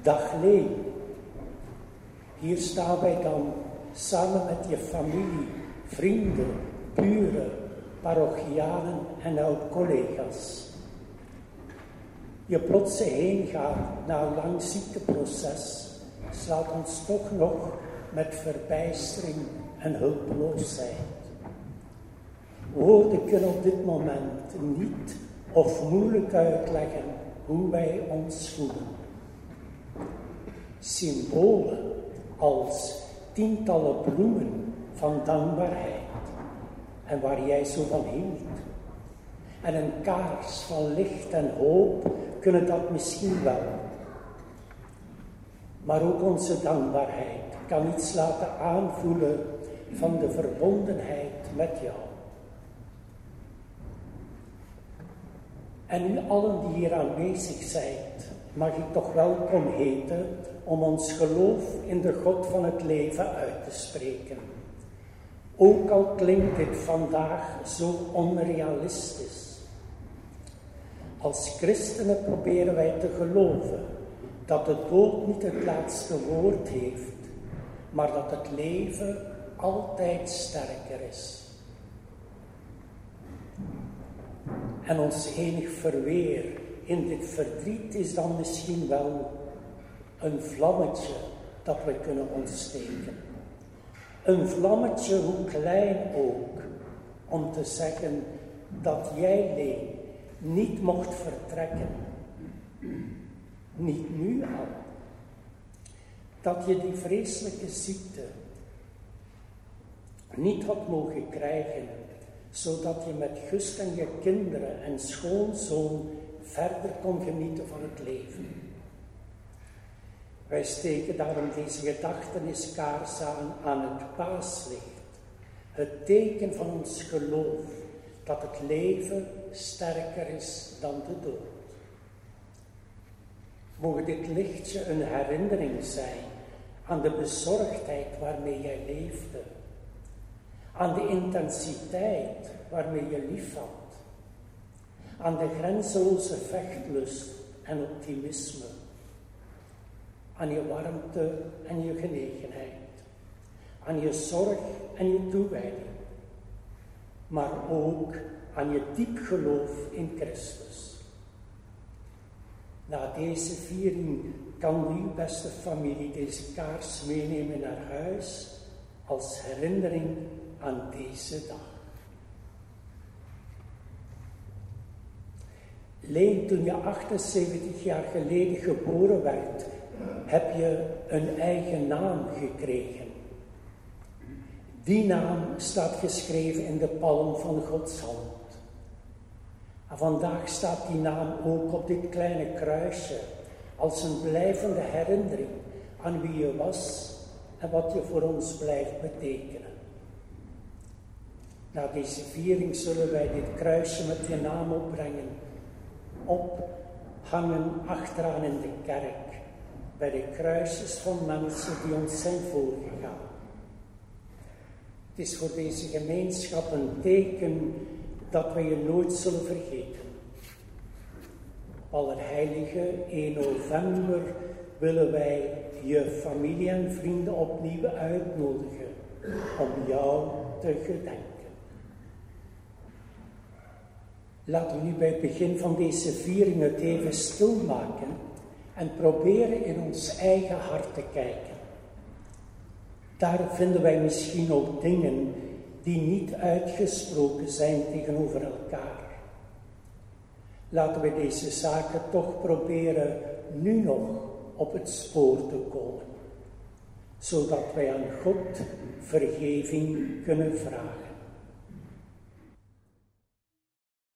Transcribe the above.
Dag Lee. Hier staan wij dan samen met je familie, vrienden, buren, parochianen en oud-collega's. Je plotse heengaan na een lang ziekteproces slaat ons toch nog met verbijstering en hulpeloosheid. Woorden kunnen op dit moment niet of moeilijk uitleggen hoe wij ons voelen. Symbolen als tientallen bloemen van dankbaarheid en waar jij zo van hield, en een kaars van licht en hoop kunnen dat misschien wel. Maar ook onze dankbaarheid kan iets laten aanvoelen van de verbondenheid met jou. En u allen die hier aanwezig zijn, mag ik toch welkom heten om ons geloof in de God van het leven uit te spreken. Ook al klinkt dit vandaag zo onrealistisch. Als christenen proberen wij te geloven dat de dood niet het laatste woord heeft, maar dat het leven altijd sterker is. En ons enig verweer in dit verdriet is dan misschien wel een vlammetje dat we kunnen ontsteken. Een vlammetje, hoe klein ook, om te zeggen dat jij, Lee, niet mocht vertrekken. Niet nu al. Dat je die vreselijke ziekte niet had mogen krijgen, zodat je met Gust en je kinderen en schoonzoon verder kon genieten van het leven. Wij steken daarom deze gedachteniskaars aan het paaslicht, het teken van ons geloof dat het leven sterker is dan de dood. Mogen dit lichtje een herinnering zijn aan de bezorgdheid waarmee jij leefde, aan de intensiteit waarmee je lief had, aan de grenzeloze vechtlust en optimisme, aan je warmte en je genegenheid, aan je zorg en je toewijding, maar ook aan je diep geloof in Christus. Na deze viering kan uw beste familie deze kaars meenemen naar huis als herinnering aan deze dag. Leen, toen je 78 jaar geleden geboren werd, heb je een eigen naam gekregen. Die naam staat geschreven in de palm van Gods hand. En vandaag staat die naam ook op dit kleine kruisje als een blijvende herinnering aan wie je was en wat je voor ons blijft betekenen. Na deze viering zullen wij dit kruisje met je naam opbrengen, ophangen achteraan in de kerk, bij de kruisjes van mensen die ons zijn voorgegaan. Het is voor deze gemeenschap een teken dat we je nooit zullen vergeten. Allerheilige 1 november willen wij je familie en vrienden opnieuw uitnodigen om jou te gedenken. Laten we nu bij het begin van deze viering het even stilmaken en proberen in ons eigen hart te kijken. Daar vinden wij misschien ook dingen die niet uitgesproken zijn tegenover elkaar. Laten we deze zaken toch proberen nu nog op het spoor te komen, zodat wij aan God vergeving kunnen vragen.